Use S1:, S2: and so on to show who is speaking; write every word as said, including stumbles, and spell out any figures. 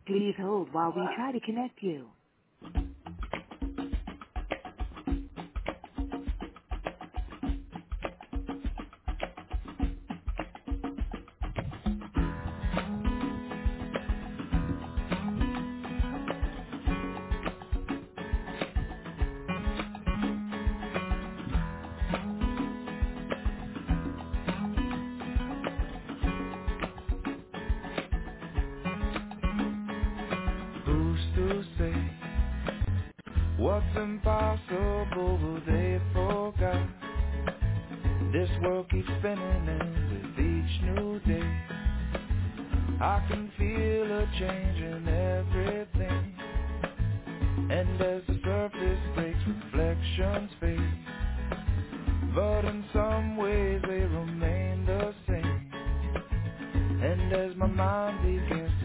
S1: Please hold while we try to connect you.
S2: Who's to say what's impossible will they forgot? This world keeps spinning and with each new day I can feel a change in everything. And as the surface breaks, reflections fade, but in some ways they remain the same. And as my mind begins to